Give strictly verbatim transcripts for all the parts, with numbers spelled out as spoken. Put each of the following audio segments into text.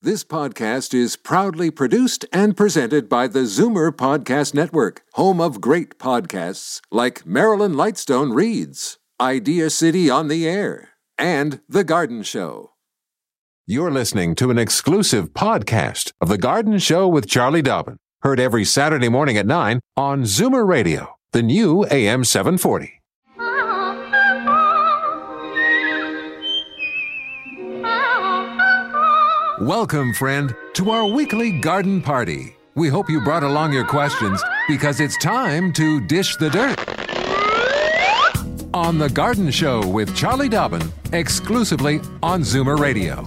This podcast is proudly produced and presented by the Zoomer Podcast Network, home of great podcasts like Marilyn Lightstone Reads, Idea City on the Air, and The Garden Show. You're listening to an exclusive podcast of The Garden Show with Charlie Dobbin, heard every Saturday morning at nine on Zoomer Radio, the new A M seven forty. Welcome, friend, to our weekly garden party. We hope you brought along your questions because it's time to dish the dirt. On The Garden Show with Charlie Dobbin, exclusively on Zoomer Radio.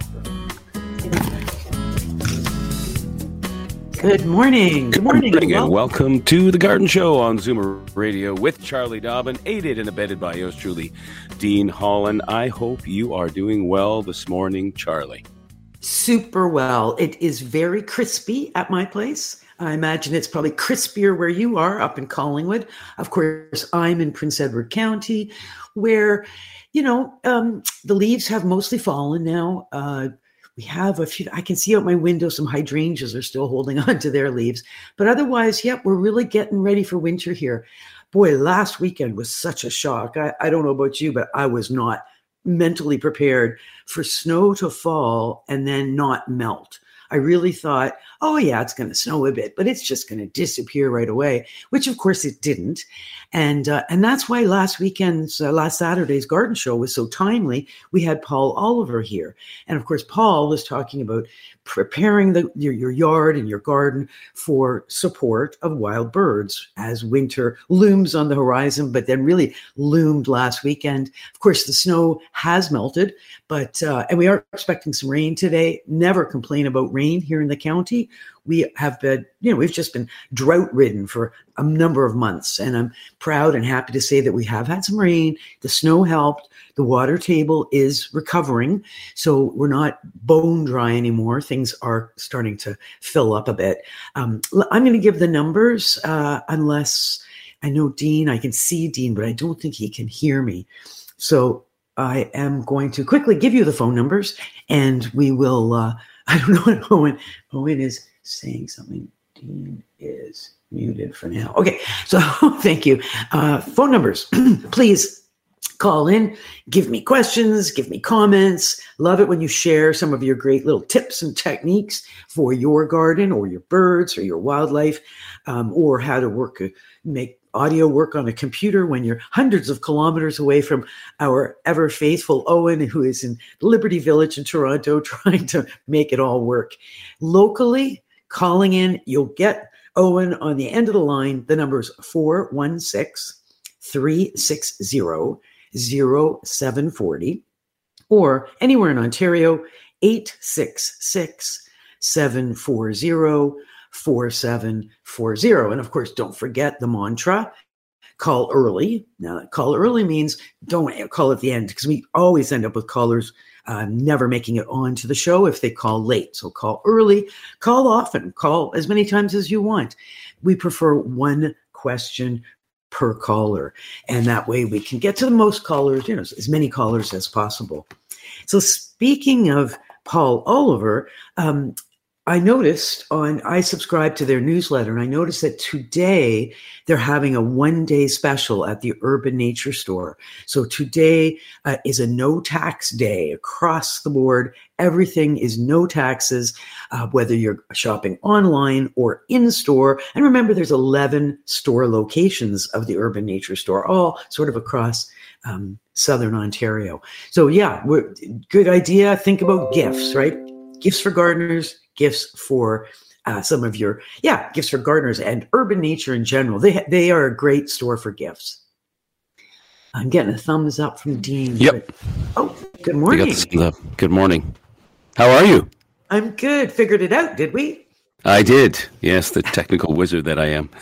Good morning. Good morning. Good morning and welcome to The Garden Show on Zoomer Radio with Charlie Dobbin, aided and abetted by yours truly, Dean Holland. I hope you are doing well this morning, Charlie. Super well. It is very crispy at my place. I imagine it's probably crispier where you are up in Collingwood. Of course, I'm in Prince Edward County where, you know, um, the leaves have mostly fallen now. Uh, we have a few, I can see out my window, some hydrangeas are still holding on to their leaves. But otherwise, yep, we're really getting ready for winter here. Boy, last weekend was such a shock. I, I don't know about you, but I was not mentally prepared for snow to fall and then not melt. I really thought, oh yeah, it's going to snow a bit, but it's just going to disappear right away, which of course it didn't. And uh, and that's why last weekend's, uh, last Saturday's garden show was so timely. We had Paul Oliver here. And of course, Paul was talking about preparing the, your, your yard and your garden for support of wild birds as winter looms on the horizon, but then really loomed last weekend. Of course, the snow has melted, but uh, and we are expecting some rain today. Never complain about rain here in the county. We have been, you know, we've just been drought ridden for a number of months. And I'm proud and happy to say that we have had some rain. The snow helped. The water table is recovering. So we're not bone dry anymore. Things are starting to fill up a bit. Um, I'm going to give the numbers uh, unless I know Dean, I can see Dean, but I don't think he can hear me. So I am going to quickly give you the phone numbers and we will, uh, I don't know what Owen, Owen is saying something. Dean is muted for now. Okay, so thank you. Uh, phone numbers, please call in, give me questions, give me comments. Love it when you share some of your great little tips and techniques for your garden or your birds or your wildlife, um, or how to work, make audio work on a computer when you're hundreds of kilometers away from our ever faithful Owen, who is in Liberty Village in Toronto, trying to make it all work. Locally, calling in, you'll get Owen on the end of the line. The number is four one six, three six zero, zero seven four zero, or anywhere in Ontario, eight six six, seven four zero, four seven four zero. And of course, don't forget the mantra, call early. Now, call early means don't call at the end, because we always end up with callers uh, never making it onto the show if they call late. So call early, call often, call as many times as you want. We prefer one question per caller. And that way we can get to the most callers, you know, as many callers as possible. So speaking of Paul Oliver, um, I noticed on, I subscribe to their newsletter, and I noticed that today they're having a one-day special at the Urban Nature Store. So today uh, is a no-tax day across the board. Everything is no taxes, uh, whether you're shopping online or in-store. And remember, there's eleven store locations of the Urban Nature Store, all sort of across um, Southern Ontario. So yeah, we're, good idea. Think about gifts, right? Gifts for gardeners, gifts for uh, some of your, yeah, gifts for gardeners and Urban Nature in general. They they are a great store for gifts. I'm getting a thumbs up from Dean. Yep. But, oh, good morning. We got the thumbs up. Good morning. How are you? I'm good. Figured it out, did we? I did. Yes, the technical wizard that I am.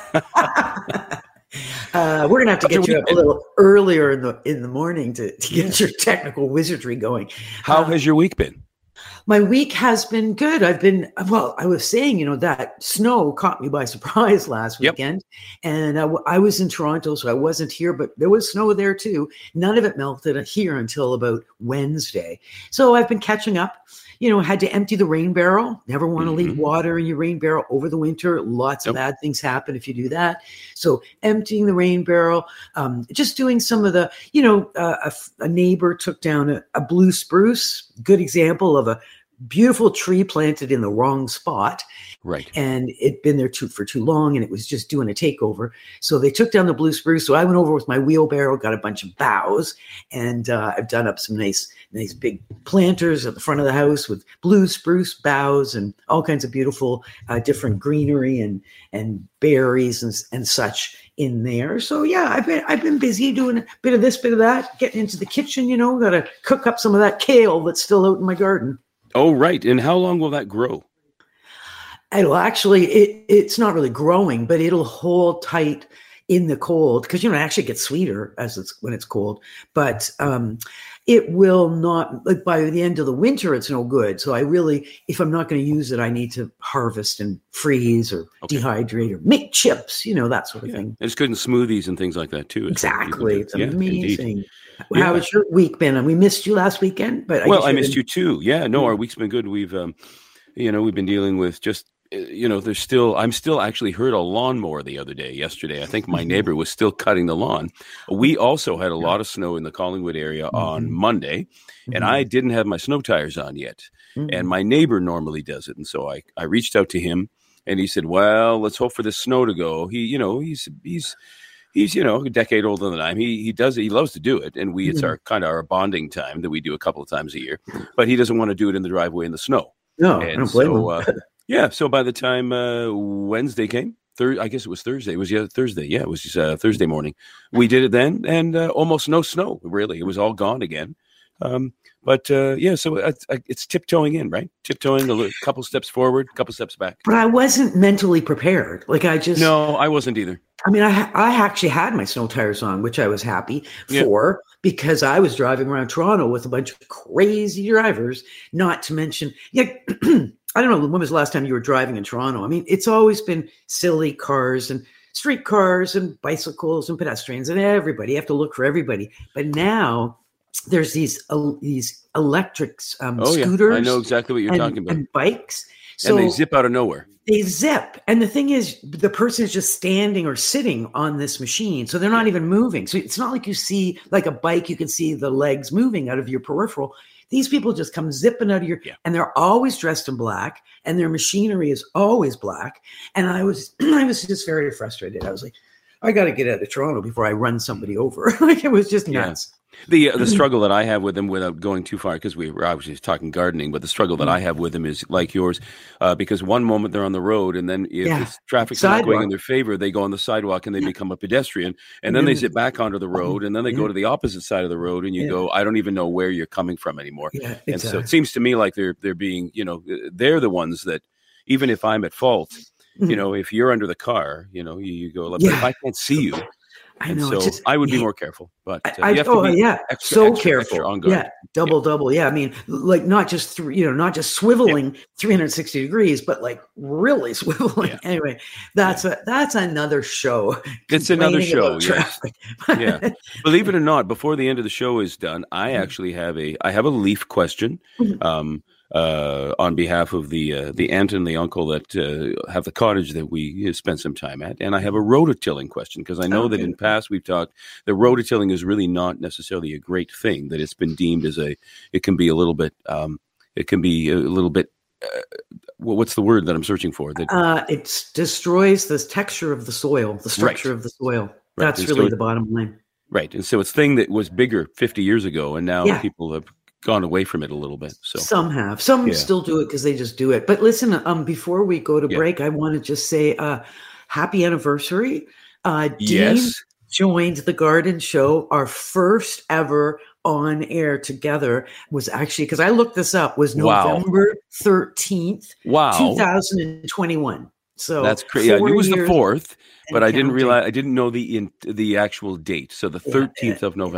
uh, we're gonna have to get you up a little earlier in the in the morning to, to get your technical wizardry going. How uh, has your week been? My week has been good. I've been, well, I was saying, you know, that snow caught me by surprise last Yep. weekend. And I, w- I was in Toronto, so I wasn't here, but there was snow there too. None of it melted here until about Wednesday. So I've been catching up. You know, had to empty the rain barrel. Never want to Mhm. leave water in your rain barrel over the winter. Lots of Nope. bad things happen if you do that. So emptying the rain barrel, um, just doing some of the, you know, uh, a, f- a neighbor took down a, a blue spruce. Good example of a beautiful tree planted in the wrong spot. Right. And it'd been there too, for too long, and it was just doing a takeover. So they took down the blue spruce. So I went over with my wheelbarrow, got a bunch of boughs, and uh, I've done up some nice, nice big planters at the front of the house with blue spruce boughs and all kinds of beautiful, uh, different greenery and and berries and and such in there. So yeah, I've been I've been busy doing a bit of this, bit of that, getting into the kitchen. You know, got to cook up some of that kale that's still out in my garden. Oh, right. And how long will that grow? It'll actually, it, it's not really growing, but it'll hold tight in the cold because, you know, it actually gets sweeter as it's when it's cold, but um, it will not, like by the end of the winter, it's no good. So I really, if I'm not going to use it, I need to harvest and freeze or Okay. dehydrate or make chips, you know, that sort of Yeah. thing. It's good in smoothies and things like that too. is what people Exactly. do. It's Yeah, indeed. amazing. Yeah. How has your week been? And we missed you last weekend, but Well, guess I you're missed in- you too. Yeah, no, our week's been good. We've, um, you know, we've been dealing with just, uh, you know, there's still, I'm still actually heard a lawnmower the other day, yesterday. I think my neighbor was still cutting the lawn. We also had a lot of snow in the Collingwood area on Mhm. Monday, and I didn't have my snow tires on yet. Mhm. And my neighbor normally does it. And so I, I reached out to him and he said, well, let's hope for this snow to go. He, you know, he's, he's, he's, you know, a decade older than I am. He, he does it. He loves to do it. And we, it's Mhm. our kind of our bonding time that we do a couple of times a year, but he doesn't want to do it in the driveway in the snow. No, I And don't blame so, him. uh, yeah. So by the time uh, Wednesday came, thir- I guess it was Thursday. It was yeah, Thursday. Yeah, it was uh, Thursday morning. We did it then, and uh, almost no snow. Really, it was all gone again. Um, but uh, yeah, so it's, it's tiptoeing in, right? Tiptoeing a little, couple steps forward, couple steps back. But I wasn't mentally prepared. Like I just, No, I wasn't either. I mean, I ha- I actually had my snow tires on, which I was happy Yeah. for because I was driving around Toronto with a bunch of crazy drivers. Not to mention, yeah, I don't know when was the last time you were driving in Toronto. I mean, it's always been silly cars and street cars and bicycles and pedestrians and everybody. You have to look for everybody. But now there's these uh, these electric um, Oh scooters. yeah, I know exactly what you're and, talking about. and bikes. So And they zip out of nowhere. they zip. And the thing is, the person is just standing or sitting on this machine. So they're not even moving. So it's not like you see like a bike, you can see the legs moving out of your peripheral. These people just come zipping out of your, Yeah. and they're always dressed in black and their machinery is always black. And I was, I was just very frustrated. I was like, I got to get out of Toronto before I run somebody over. Like it was just Yeah. nuts. The uh, the struggle that I have with them, without going too far, because we were obviously talking gardening, but the struggle that I have with them is like yours, uh, because one moment they're on the road, and then if Yeah. it's traffic's not going Sidewalk. in their favor, they go on the sidewalk and they become a pedestrian, and And then they then- zip back onto the road, and then they go Yeah. to the opposite side of the road, and you Yeah. go, I don't even know where you're coming from anymore. Yeah, And so exactly. it seems to me like they're they're being, you know, they're the ones that, even if I'm at fault, you Mhm. know, if you're under the car, you know, you, you go, but if Yeah. I can't see you, I and know. so it's just- I would be yeah. more careful. But uh, I, you have oh to be yeah, extra, so extra, careful. extra on guard. Yeah, double, double. Yeah, I mean, like not just th- you know, not just swiveling three hundred sixty degrees, but like really swiveling. Yeah. Anyway, that's a that's another show. It's another complaining show, about yes. traffic. Yeah. Believe it or not, before the end of the show is done, I Mhm. actually have a I have a leaf question Mhm. um, uh, on behalf of the uh, the aunt and the uncle that uh, have the cottage that we spent some time at, and I have a rototilling question because I know that Okay. in past we've talked that rototilling is really not necessarily a great thing. That it's been deemed as a it can be a little bit um, it can be a little bit uh, what's the word that I'm searching for that Uh, it destroys the texture of the soil, the structure of the soil. That's And really so- the bottom line. right, and so it's a thing that was bigger fifty years ago, and now Yeah. people have gone away from it a little bit. So Some have, some Yeah. still do it because they just do it. But listen, um, before we go to Yeah. break, I want to just say, uh, happy anniversary. Uh, Dean yes. joined the Garden Show. Our first ever on air together was actually, because I looked this up, was Wow. November thirteenth, Wow, two thousand twenty-one. So that's crazy. Yeah, I knew it was the years fourth, but and I didn't counting. realize I didn't know the in, the actual date. So the Yeah, thirteenth of November.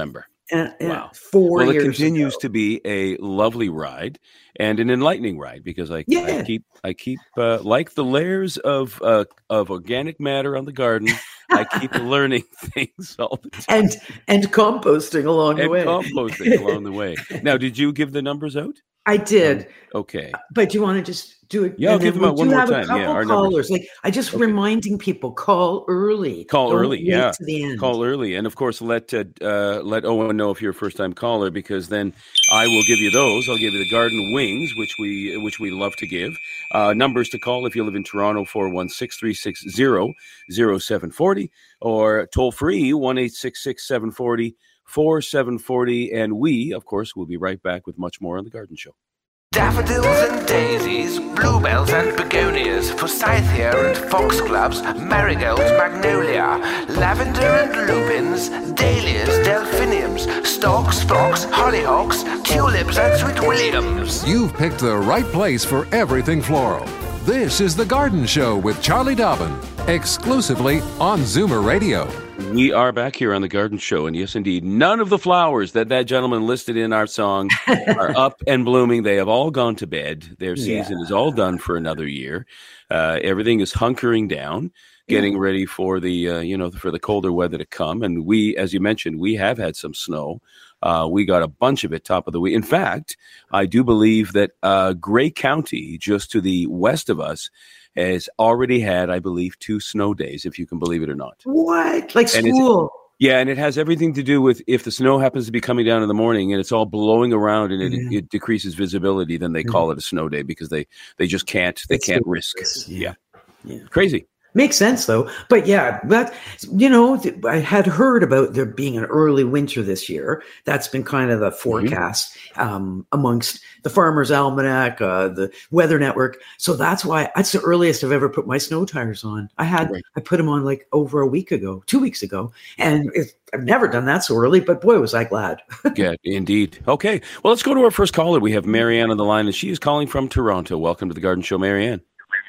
uh, uh, Wow. four Well, it years continues ago. to be a lovely ride and an enlightening ride because I, Yeah. I keep I keep uh, like the layers of uh, of organic matter on the garden. I keep learning things all the time and and composting along the and way. composting along the way. Now, did you give the numbers out? I did. Um, okay. But do you want to just do it? Yeah, I'll and give then them we out one do more have time. a couple Yeah, our callers. numbers. Like I just Okay. reminding people, call early. Call Don't early, wait yeah. to the end. Call early, and of course, let uh, uh, let Owen know if you're a first time caller, because then I will give you those. I'll give you the garden wings, which we which we love to give. Uh, numbers to call if you live in Toronto: four one six, three six zero, zero seven four zero, or toll free one eight six six, seven four zero, four seven four zero. And we, of course, will be right back with much more on the Garden Show. Daffodils and daisies, bluebells and begonias, forsythia and foxgloves, marigolds, magnolia, lavender and lupins, dahlias, delphiniums, stalks, phlox, hollyhocks, tulips and sweet williams. You've picked the right place for everything floral. This is The Garden Show with Charlie Dobbin, exclusively on Zoomer Radio. We are back here on the Garden Show, and yes, indeed, none of the flowers that that gentleman listed in our song are up and blooming. They have all gone to bed. Their season Yeah. is all done for another year. Uh, everything is hunkering down, getting yeah. ready for the uh, you know for the colder weather to come. And we, as you mentioned, we have had some snow. Uh, we got a bunch of it top of the week. In fact, I do believe that uh, Grey County, just to the west of us, has already had, I believe, two snow days, if you can believe it or not. What? Like And school? Yeah, and it has everything to do with if the snow happens to be coming down in the morning and it's all blowing around and it, Yeah. it decreases visibility, then they call it a snow day because they, they just can't, they It's can't the risk. risk, Yeah. yeah. Yeah. Crazy. Makes sense, though. But yeah, that, you know, th- I had heard about there being an early winter this year. That's been kind of the forecast um, amongst the Farmer's Almanac, uh, the Weather Network. So that's why that's the earliest I've ever put my snow tires on. I had, Right. I put them on like over a week ago, two weeks ago. And it, I've never done that so early, but boy, was I glad. Yeah, indeed. Okay. Well, let's go to our first caller. We have Marianne on the line, and she is calling from Toronto. Welcome to the Garden Show, Marianne.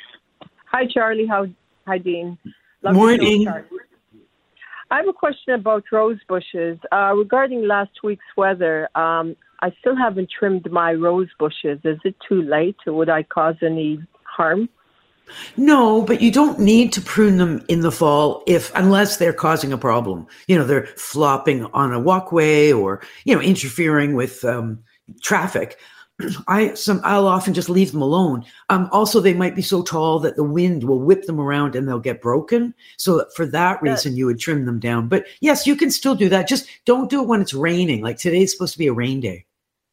Hi, Charlie. How? Hi, Dean. Love Morning. Charlie. I have a question about rose bushes. Uh, regarding last week's weather, um, I still haven't trimmed my rose bushes. Is it too late? Or would I cause any harm? No, but you don't need to prune them in the fall if unless they're causing a problem. You know, they're flopping on a walkway or, you know, interfering with um, traffic. I some I'll often just leave them alone. Um, also, they might be so tall that the wind will whip them around and they'll get broken. So for that reason, you would trim them down. But yes, you can still do that. Just don't do it when it's raining. Like today's supposed to be a rain day.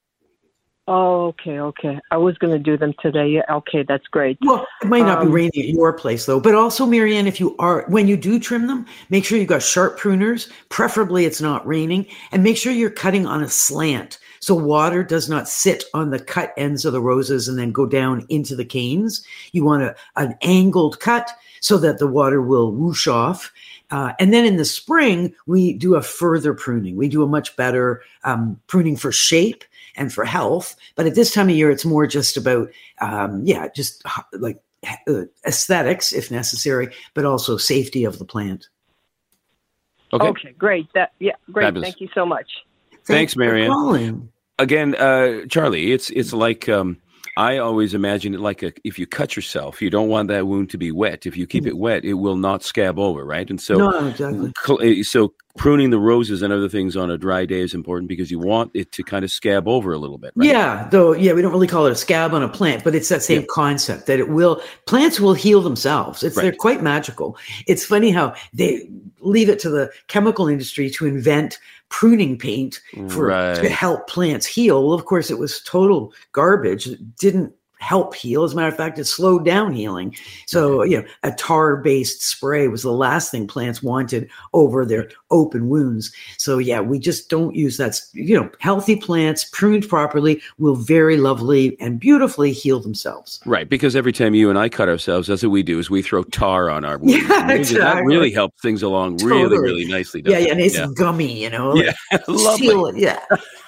Oh, okay, okay. I was going to do them today. Yeah, okay, that's great. Well, it might not Um, be raining at your place though. But also, Marianne, if you are when you do trim them, make sure you've got sharp pruners. Preferably, it's not raining, and make sure you're cutting on a slant. So water does not sit on the cut ends of the roses and then go down into the canes. You want a, an angled cut so that the water will whoosh off. Uh, and then in the spring, we do a further pruning. We do a much better um, pruning for shape and for health. But at this time of year, it's more just about, um, yeah, just uh, like uh, aesthetics if necessary, but also safety of the plant. Okay. Okay, great. That yeah, great. Fabulous. Thank you so much. Thanks, for Marianne. calling. Again, uh, Charlie, it's it's like um, I always imagine it like a, if you cut yourself, you don't want that wound to be wet. If you keep it wet, it will not scab over, right? And so, No, exactly. cl- so pruning the roses and other things on a dry day is important because you want it to kind of scab over a little bit, right? Yeah, though, yeah, we don't really call it a scab on a plant, but it's that same Yeah. concept that it will, plants will heal themselves. It's, Right. they're quite magical. It's funny how they leave it to the chemical industry to invent pruning paint for, Right. to help plants heal. Well, of course, it was total garbage. It didn't help heal. As a matter of fact, it slowed down healing. So, you know, a tar-based spray was the last thing plants wanted over their open wounds. So, yeah, we just don't use that. You know, healthy plants pruned properly will very lovely and beautifully heal themselves. Right, because every time you and I cut ourselves, that's what we do is we throw tar on our wounds. Yeah, And That exactly. really helps things along really, Totally. really nicely. Yeah, doesn't yeah, it? nice and gummy, you know. Yeah, lovely. Seal it, yeah.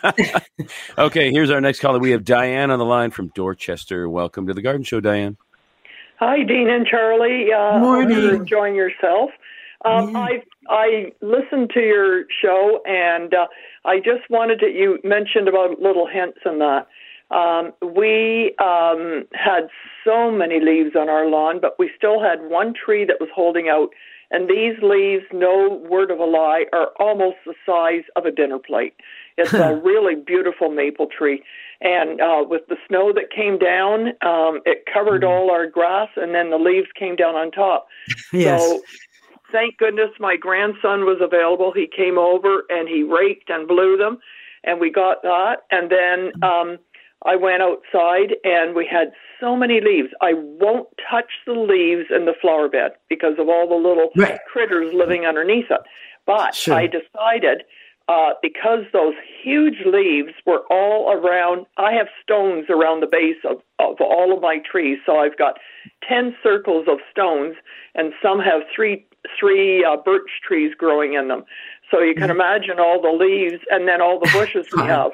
Okay, here's our next caller. We have Diane on the line from Dorchester. Welcome to the Garden Show, Diane. Hi, Dean and Charlie. Uh, Morning. Hope you're enjoying yourself. Um, Yeah. I've I listened to your show, and uh, I just wanted to, you mentioned about little hints and that. Um, we um, had so many leaves on our lawn, but we still had one tree that was holding out. And these leaves, no word of a lie, are almost the size of a dinner plate. It's a really beautiful maple tree. And uh, with the snow that came down, um, it covered all our grass, and then the leaves came down on top. Yes. So thank goodness my grandson was available. He came over, and he raked and blew them, and we got that. And then um, I went outside, and we had so many leaves. I won't touch the leaves in the flower bed because of all the little right. critters living underneath it. But sure. I decided uh, because those huge leaves were all around, I have stones around the base of, of all of my trees. So I've got ten circles of stones, and some have three three uh, birch trees growing in them. So you can mm-hmm. imagine all the leaves and then all the bushes we have.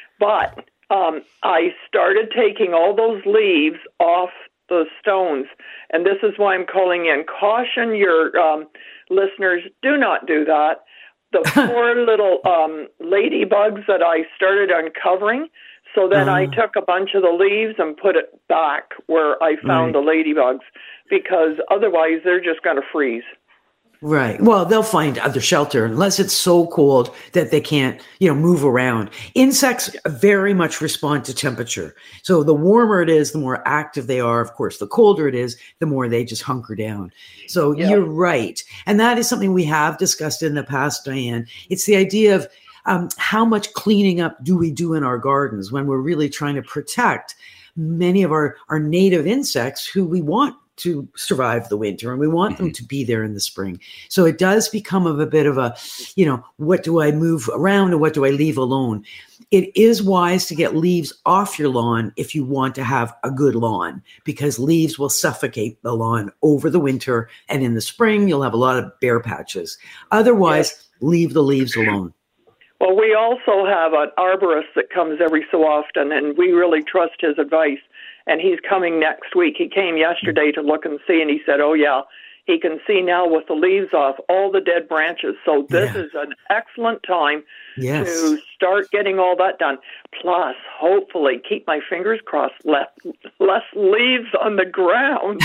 But Um, I started taking all those leaves off the stones, and this is why I'm calling in. Caution your um, listeners, do not do that. The poor little um, ladybugs that I started uncovering, so then uh, I took a bunch of the leaves and put it back where I found right. the ladybugs, because otherwise they're just going to freeze. Right. Well, they'll find other shelter unless it's so cold that they can't, you know, move around. Insects very much respond to temperature. So the warmer it is, the more active they are. Of course, the colder it is, the more they just hunker down. So yeah. You're right. And that is something we have discussed in the past, Diane. It's the idea of um, how much cleaning up do we do in our gardens when we're really trying to protect many of our, our native insects who we want to survive the winter, and we want them to be there in the spring. So it does become of a bit of a, you know, what do I move around and what do I leave alone? It is wise to get leaves off your lawn if you want to have a good lawn, because leaves will suffocate the lawn over the winter, and in the spring you'll have a lot of bare patches. Otherwise, yes. leave the leaves alone. Well, we also have an arborist that comes every so often, and we really trust his advice. And he's coming next week. He came yesterday to look and see, and he said, oh, yeah, he can see now with the leaves off all the dead branches. So this yeah. is an excellent time yes. to start getting all that done. Plus, hopefully, keep my fingers crossed, less, less leaves on the ground.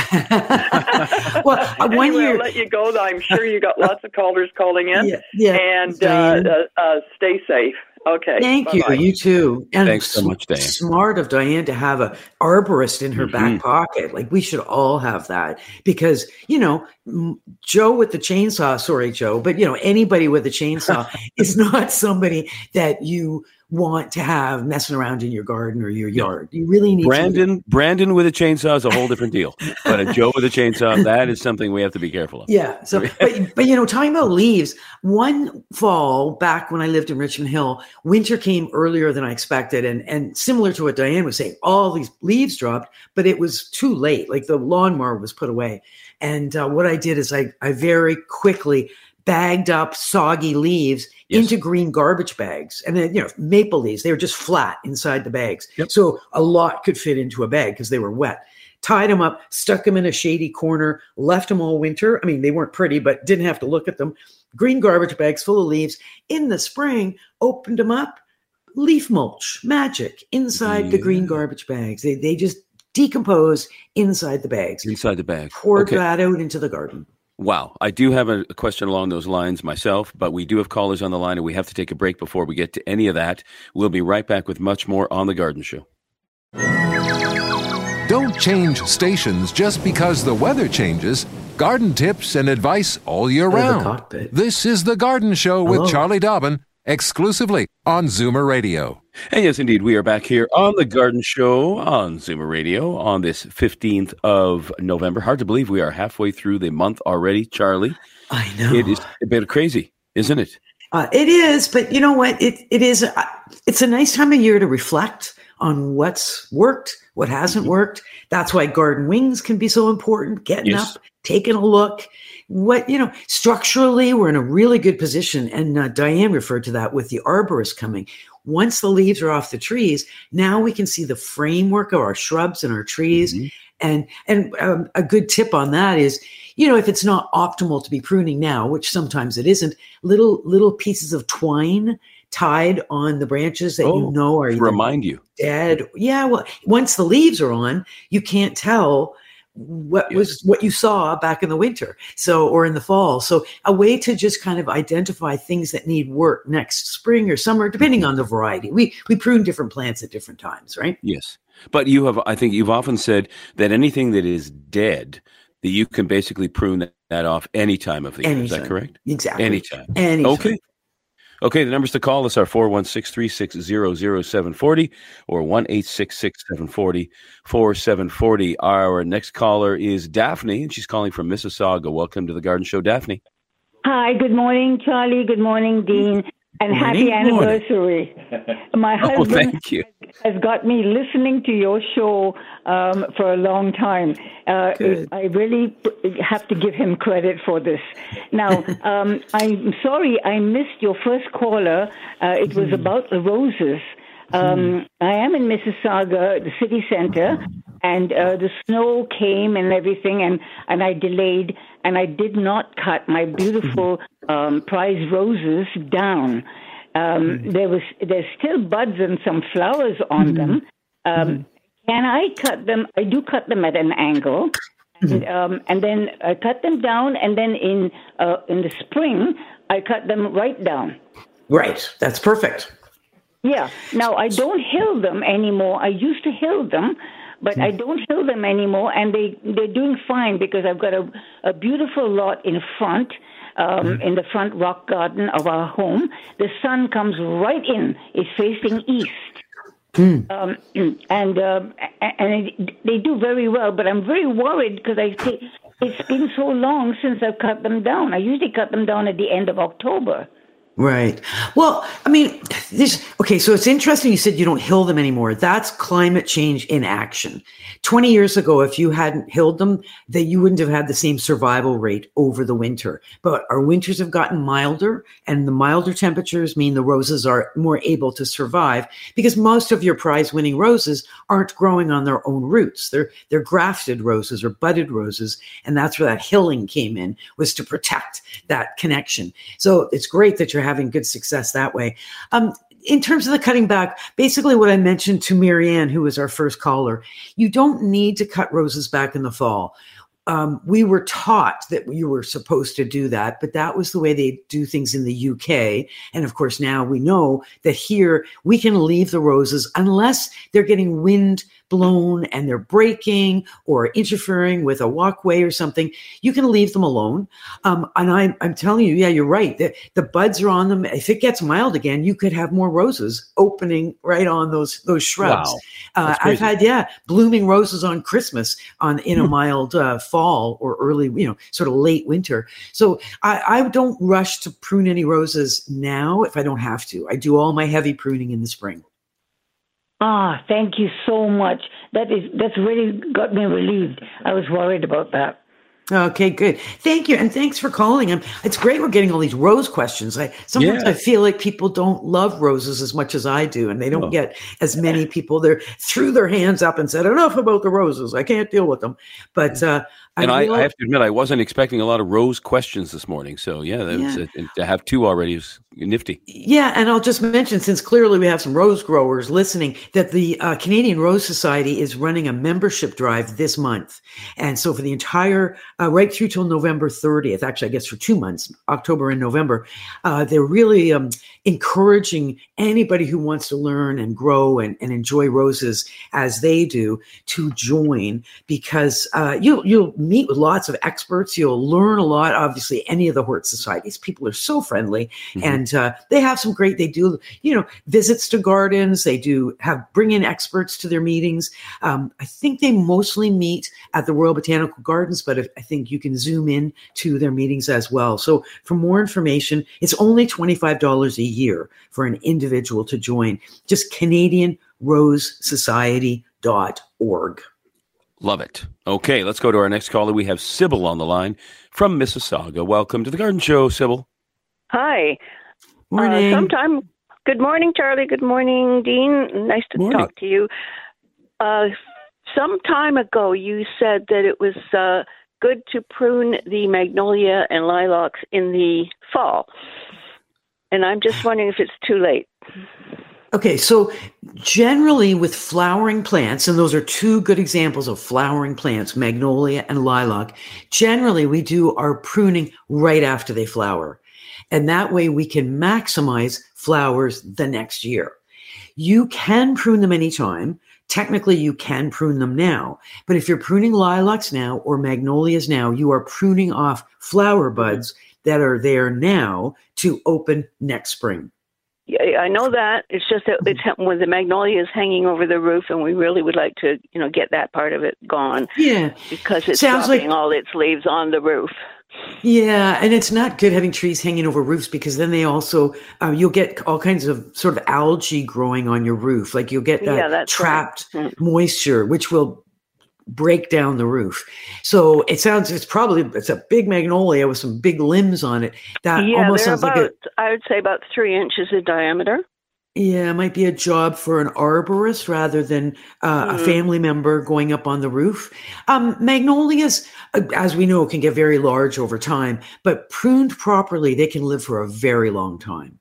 well, anyway, when I'll let you go. I'm sure you got lots of callers calling in. Yeah, yeah. And uh, uh, uh, stay safe. Okay. Thank bye-bye. you. You too. And thanks so much, Diane. Smart of Diane to have a arborist in her mm-hmm. back pocket. Like, we should all have that, because, you know, Joe with the chainsaw, sorry, Joe, but, you know, anybody with a chainsaw is not somebody that you want to have messing around in your garden or your yard. You really need Brandon, to Brandon with a chainsaw is a whole different deal, but a Joe with a chainsaw, that is something we have to be careful of. Yeah. So, but, but, you know, talking about leaves, one fall back when I lived in Richmond Hill, winter came earlier than I expected. And, and similar to what Diane was saying, all these leaves dropped, but it was too late. Like, the lawnmower was put away. And uh, what I did is I, I very quickly bagged up soggy leaves yes. into green garbage bags. And then, you know, maple leaves, they were just flat inside the bags. Yep. So a lot could fit into a bag because they were wet. Tied them up, stuck them in a shady corner, left them all winter. I mean, they weren't pretty, but didn't have to look at them. Green garbage bags full of leaves. In the spring, opened them up, leaf mulch, magic, inside yeah. the green garbage bags. They, they just decompose inside the bags. Inside the bag. Poured okay. that out into the garden. Wow. I do have a question along those lines myself, but we do have callers on the line, and we have to take a break before we get to any of that. We'll be right back with much more on The Garden Show. Don't change stations just because the weather changes. Garden tips and advice all year round. This is The Garden Show with Hello. Charlie Dobbin, exclusively on Zoomer Radio. And yes, indeed, we are back here on The Garden Show on Zoomer Radio on this fifteenth of November. Hard to believe we are halfway through the month already, Charlie. I know. It is a bit crazy, isn't it? Uh, it is, but you know what? It It is, uh, it's a nice time of year to reflect on what's worked, what hasn't mm-hmm. worked. That's why Garden Wings can be so important, getting yes. up, taking a look. What, you know, structurally, we're in a really good position. And uh, Diane referred to that with the arborist coming. Once the leaves are off the trees, now we can see the framework of our shrubs and our trees. Mm-hmm. And and um, a good tip on that is, you know, if it's not optimal to be pruning now, which sometimes it isn't, little little pieces of twine tied on the branches that oh, you know are to remind you dead. Yeah, well, once the leaves are on, you can't tell what yeah. was what you saw back in the winter, so or in the fall. So a way to just kind of identify things that need work next spring or summer, depending on the variety. We we prune different plants at different times, right? Yes, but you have. I think you've often said that anything that is dead, that you can basically prune that, that off any time of the year. Is that correct? Exactly. Anytime. Anytime. Okay. Okay, the numbers to call us are four one six, three six zero, zero seven four zero or one eight six six, seven four zero, four seven four zero. Our next caller is Daphne, and she's calling from Mississauga. Welcome to the Garden Show, Daphne. Hi, good morning, Charlie. Good morning, Dean. And morning. Happy anniversary. My Oh, husband thank you. has got me listening to your show um, for a long time. Uh, Good. I really have to give him credit for this. Now, um, I'm sorry I missed your first caller. Uh, it was about the roses. Um, I am in Mississauga, the city center, and uh, the snow came and everything, and, and I delayed, and I did not cut my beautiful um, prize roses down. Um, there was there's still buds and some flowers on them. Um, can I cut them? I do cut them at an angle, and, um, and then I cut them down, and then in uh, in the spring I cut them right down. Right. That's perfect. Yeah. Now, I don't hill them anymore. I used to hill them, but I don't hill them anymore, and they, they're doing fine because I've got a, a beautiful lot in front, um, in the front rock garden of our home. The sun comes right in. It's facing east. Mm. Um, and uh, and it, they do very well, but I'm very worried because I think it's been so long since I've cut them down. I usually cut them down at the end of October. Right. Well, I mean, this, okay, so it's interesting you said you don't hill them anymore. That's climate change in action. twenty years ago, if you hadn't hilled them, that you wouldn't have had the same survival rate over the winter. But our winters have gotten milder, and the milder temperatures mean the roses are more able to survive because most of your prize winning roses aren't growing on their own roots. They're, they're grafted roses or budded roses. And that's where that hilling came in, was to protect that connection. So it's great that you're having good success that way. Um, in terms of the cutting back, basically what I mentioned to Marianne, who was our first caller, you don't need to cut roses back in the fall. Um, we were taught that you were supposed to do that, but that was the way they do things in the U K. And of course, now we know that here we can leave the roses unless they're getting wind blown and they're breaking or interfering with a walkway or something. You can leave them alone. Um, and I'm, I'm telling you, yeah, you're right. The, the buds are on them. If it gets mild again, you could have more roses opening right on those those shrubs. Wow. Uh, I've had, yeah, blooming roses on Christmas on in a mild uh, fall or early, you know, sort of late winter. So I, I don't rush to prune any roses now if I don't have to. I do all my heavy pruning in the spring. Ah, thank you so much. That is that's really got me relieved. I was worried about that. Okay, good. Thank you. And thanks for calling. Um, it's great we're getting all these rose questions. I Sometimes Yeah. I feel like people don't love roses as much as I do, and they don't Oh. get as many people there threw their hands up and said, enough about the roses. I can't deal with them. But uh, And I, will- I have to admit, I wasn't expecting a lot of rose questions this morning. So, yeah, that was, Yeah. and to have two already is nifty. Yeah, and I'll just mention, since clearly we have some rose growers listening, that the uh, Canadian Rose Society is running a membership drive this month. And so for the entire, uh, right through till November thirtieth, actually, I guess for two months, October and November, uh, they're really um, encouraging anybody who wants to learn and grow and, and enjoy roses as they do to join, because uh, you'll, you'll meet with lots of experts. You'll learn a lot. Obviously, any of the hort societies, people are so friendly. Mhm. And uh, they have some great, they do, you know, visits to gardens. They do have, bring in experts to their meetings. Um, I think they mostly meet at the Royal Botanical Gardens, but if, I think you can zoom in to their meetings as well. So for more information, it's only twenty-five dollars a year for an individual to join. Just Canadian Rose Society dot org. Love it. Okay, let's go to our next caller. We have Sybil on the line from Mississauga. Welcome to the Garden Show, Sybil. Hi. Morning. Uh, sometime. Good morning, Charlie. Good morning, Dean. Nice to Morning. talk to you. Uh, some time ago you said that it was uh, good to prune the magnolia and lilacs in the fall. And I'm just wondering if it's too late. Okay, so generally with flowering plants, and those are two good examples of flowering plants, magnolia and lilac, generally we do our pruning right after they flower. And that way we can maximize flowers the next year. You can prune them anytime. Technically, you can prune them now. But if you're pruning lilacs now or magnolias now, you are pruning off flower buds that are there now to open next spring. Yeah, I know that. It's just that it's when the magnolia is hanging over the roof, and we really would like to, you know, get that part of it gone. Yeah, because it's Sounds dropping like- all its leaves on the roof. Yeah, and it's not good having trees hanging over roofs because then they also, uh, you'll get all kinds of sort of algae growing on your roof. Like you'll get that Yeah, that's trapped right. moisture, which will break down the roof. So it sounds, it's probably, it's a big magnolia with some big limbs on it. That Yeah, almost they're sounds about, like a, I would say about three inches in diameter. yeah, it might be a job for an arborist rather than uh, Mm-hmm. a family member going up on the roof. Um, magnolias, uh, as we know, can get very large over time, but pruned properly, they can live for a very long time.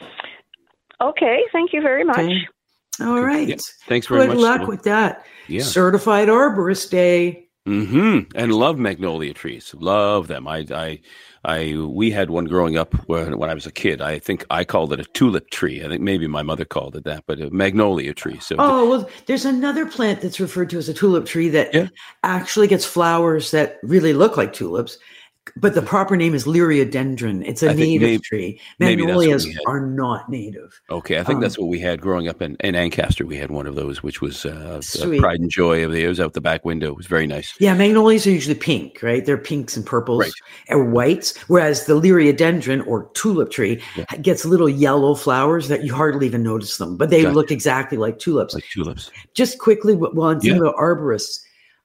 Okay, thank you very much. Okay. All right. Yeah, thanks very Good much, luck Sybil. with that. Yeah. Certified Arborist Day. Mm-hmm. And love magnolia trees. Love them. I, I, I, we had one growing up when, when I was a kid. I think I called it a tulip tree. I think maybe my mother called it that, but a magnolia tree. So Oh, well, there's another plant that's referred to as a tulip tree that Yeah. actually gets flowers that really look like tulips, but the proper name is Liriodendron. It's a I think native maybe- tree. maybe that's what Magnolias we had. are not native. okay, I think um, that's what we had growing up in, in Ancaster. We had one of those, which was uh, a Sweet. pride and joy of the. It was out the back window. It was very nice. Yeah, magnolias are usually pink, right? They're pinks and purples Right. or whites, whereas the Liriodendron or tulip tree Yeah. gets little yellow flowers that you hardly even notice them, but they Gotcha. look exactly like tulips. Like tulips. Just quickly, while I'm thinking Yeah. about arborists,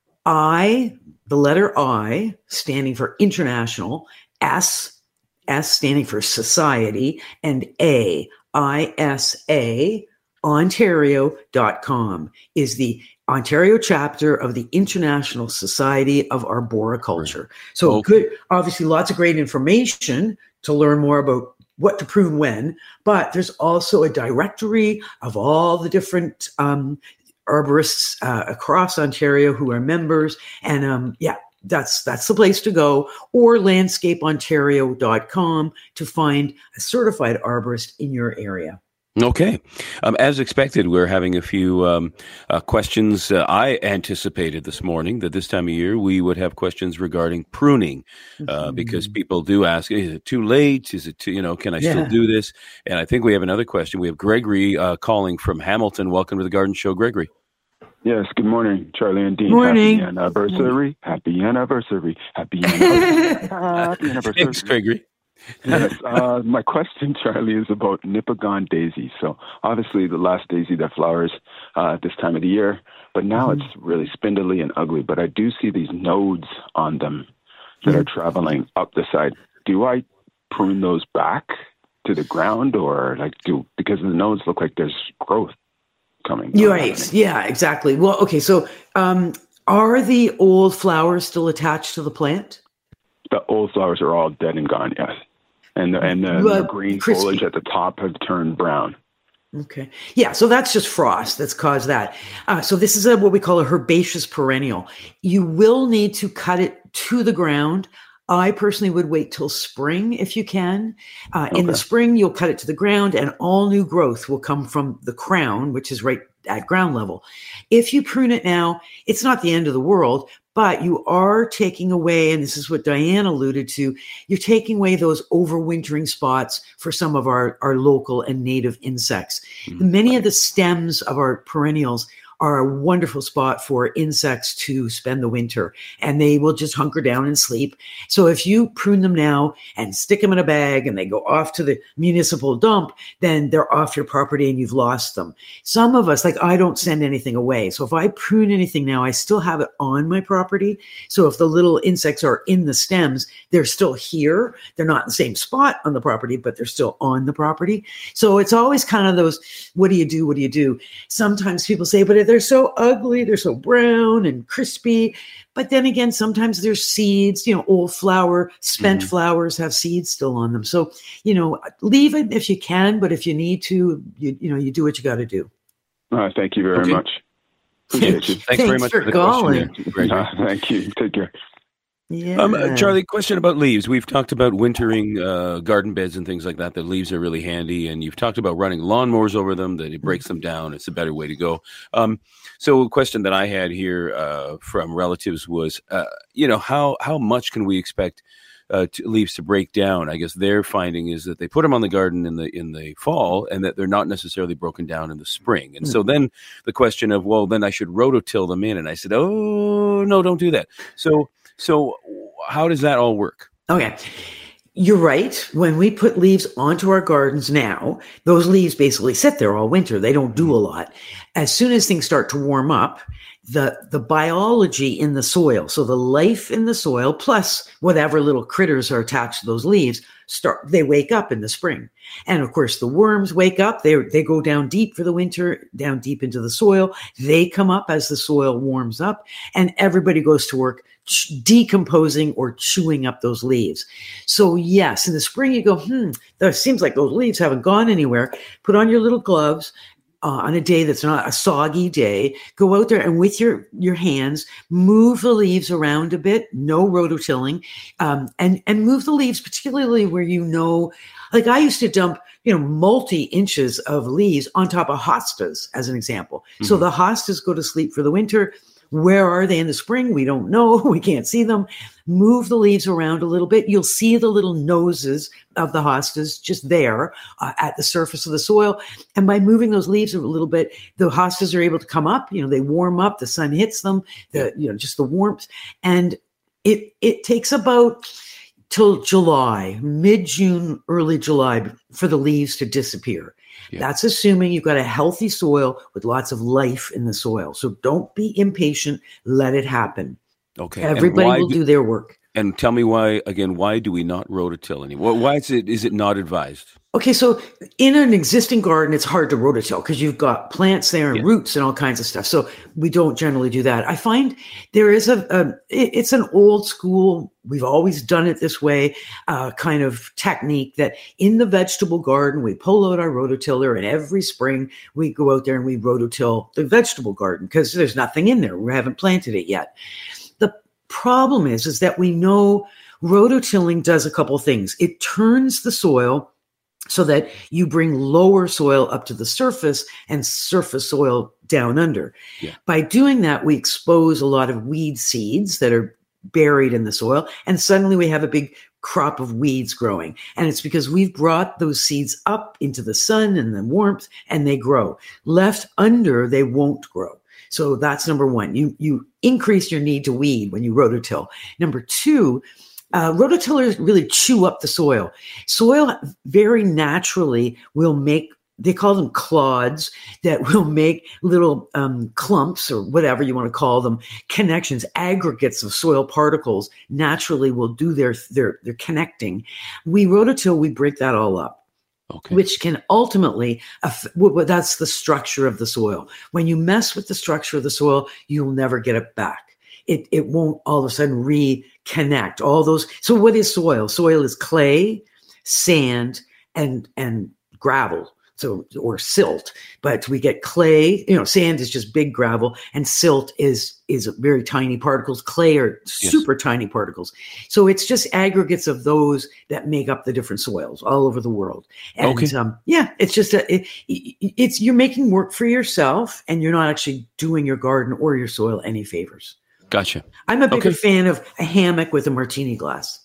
I, the letter I, standing for international, S, S standing for society, and A, I S A, Ontario dot com is the Ontario chapter of the International Society of Arboriculture. So Okay. good, obviously lots of great information to learn more about what to prune when, but there's also a directory of all the different um, arborists uh, across Ontario who are members. And um, yeah, that's that's the place to go, or landscape ontario dot com to find a certified arborist in your area. Okay. Um, as expected, we're having a few um, uh, questions. Uh, I anticipated this morning that this time of year we would have questions regarding pruning uh, because people do ask, is it too late? Is it too, you know, can I still Yeah. do this? And I think we have another question. We have Gregory uh, calling from Hamilton. Welcome to the Garden Show, Gregory. Yes, good morning, Charlie and Dean. Morning. Happy anniversary. Happy anniversary. Happy anniversary. Happy anniversary. Thanks, Gregory. Yes, uh, my question, Charlie, is about Nipigon daisy. So obviously the last daisy that flowers uh, at this time of the year, but now Mm-hmm. it's really spindly and ugly. But I do see these nodes on them that are traveling up the side. Do I prune those back to the ground, or like do because the nodes look like there's growth coming? You're or right. happening? Yeah, exactly. Well, okay. So um, are the old flowers still attached to the plant? The old flowers are all dead and gone, yes. And the, and the, Well, the green crispy. foliage at the top have turned brown. Okay. Yeah. So that's just frost that's caused that. Uh, so this is a, what we call a herbaceous perennial. You will need to cut it to the ground. I personally would wait till spring if you can. Uh, In the Okay. spring, you'll cut it to the ground and all new growth will come from the crown, which is right at ground level. If you prune it now, it's not the end of the world, but you are taking away, and this is what Diane alluded to, you're taking away those overwintering spots for some of our, our local and native insects. Many of the stems of our perennials are a wonderful spot for insects to spend the winter, and they will just hunker down and sleep. So if you prune them now and stick them in a bag and they go off to the municipal dump, then they're off your property and you've lost them. Some of us, like I don't send anything away. So if I prune anything now, I still have it on my property. So if the little insects are in the stems, they're still here. They're not in the same spot on the property, but they're still on the property. So it's always kind of those, what do you do? What do you do? Sometimes people say, but they're so ugly, they're so brown and crispy. But then again, sometimes there's seeds, you know, old flower, spent mm-hmm. flowers have seeds still on them. So, you know, leave it if you can, but if you need to, you, you know, you do what you got to do. Uh, thank you very okay. much. Thanks, Thanks very much for, for the calling. question. Uh, thank you. Take care. Yeah. Um, uh, Charlie, question about leaves. We've talked about wintering uh, garden beds and things like that. The leaves are really handy, and you've talked about running lawnmowers over them, that it breaks them down. It's a better way to go. Um, so a question that I had here uh, from relatives was, uh, you know, how how much can we expect uh, to, leaves to break down? I guess their finding is that they put them on the garden in the in the fall, and that they're not necessarily broken down in the spring. And mm-hmm. so then the question of, well, then I should rototill them in. And I said, oh, no, don't do that. So So how does that all work? Okay. You're right. When we put leaves onto our gardens now, those leaves basically sit there all winter. They don't do a lot. As soon as things start to warm up, the, the biology in the soil, so the life in the soil, plus whatever little critters are attached to those leaves, start, they wake up in the spring. And of course, the worms wake up. They, they go down deep for the winter, down deep into the soil. They come up as the soil warms up, and everybody goes to work decomposing or chewing up those leaves. So yes, in the spring you go, hmm, that seems like those leaves haven't gone anywhere. Put on your little gloves uh, on a day that's not a soggy day. Go out there and with your, your hands, move the leaves around a bit, no rototilling, um, and, and move the leaves, particularly where you know, like I used to dump, you know, multi inches of leaves on top of hostas, as an example. Mm-hmm. So the hostas go to sleep for the winter. Where are they in the spring? We don't know. We can't see them. Move the leaves around a little bit. You'll see the little noses of the hostas just there uh, at the surface of the soil. And by moving those leaves a little bit, the hostas are able to come up. You know, they warm up. The sun hits them. The you know just the warmth, and it it takes about till July, mid-June, early July for the leaves to disappear. Yeah. That's assuming you've got a healthy soil with lots of life in the soil. So don't be impatient. Let it happen. Okay. Everybody will do, do their work. And tell me why, again, why do we not rototill anymore? Why is it, is it not advised? Okay, so in an existing garden, it's hard to rototill because you've got plants there and yeah. roots and all kinds of stuff. So we don't generally do that. I find there is a, a it's an old school, we've always done it this way, uh, kind of technique that in the vegetable garden, we pull out our rototiller and every spring we go out there and we rototill the vegetable garden because there's nothing in there. We haven't planted it yet. The problem is, is that we know rototilling does a couple things. It turns the soil so that you bring lower soil up to the surface and surface soil down under. Yeah. By doing that, we expose a lot of weed seeds that are buried in the soil, and suddenly we have a big crop of weeds growing. And it's because we've brought those seeds up into the sun and the warmth, and they grow. Left under, they won't grow. So that's number one. You, you increase your need to weed when you rototill. Number two, Uh, rototillers really chew up the soil. Soil very naturally will make, they call them clods, that will make little um, clumps or whatever you want to call them, connections, aggregates of soil particles naturally will do their, their, their connecting. We rototill, we break that all up. Okay. Which can ultimately, well, that's the structure of the soil. When you mess with the structure of the soil, you'll never get it back. It it won't all of a sudden reconnect all those. So what is soil? Soil is clay, sand, and and gravel. So or silt. But we get clay. You know, sand is just big gravel, and silt is is very tiny particles. Clay are super yes. tiny particles. So it's just aggregates of those that make up the different soils all over the world. And okay. um, yeah, it's just a, it, it's you're making work for yourself, and you're not actually doing your garden or your soil any favors. Gotcha. I'm a bigger okay. fan of a hammock with a martini glass.